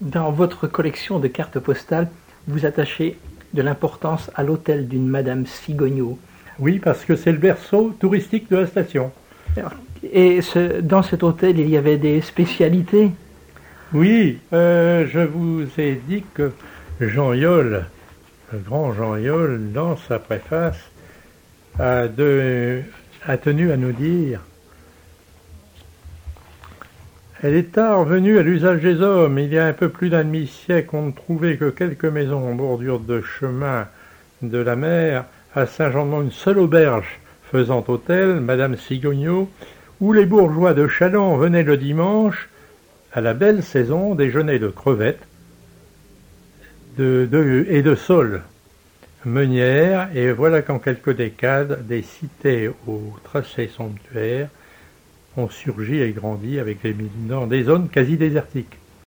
Dans votre collection de cartes postales, vous attachez de l'importance à l'hôtel d'une Madame Cigogneau. Oui, parce que c'est le berceau touristique de la station. Et dans cet hôtel, il y avait des spécialités? Oui, je vous ai dit que Jean Yol, le grand Jean Yol, dans sa préface, a tenu à nous dire: elle est tard venue à l'usage des hommes. Il y a un peu plus d'un demi-siècle, on ne trouvait que quelques maisons en bordure de chemin de la mer. À Saint-Jean-de-Mont, une seule auberge faisant hôtel, Madame Cigogneau, où les bourgeois de Châlons venaient le dimanche, à la belle saison, déjeuner de crevettes et de soles meunières, et voilà qu'en quelques décades, des cités au tracé somptuaire ont surgi et grandi avec dans des zones quasi désertiques.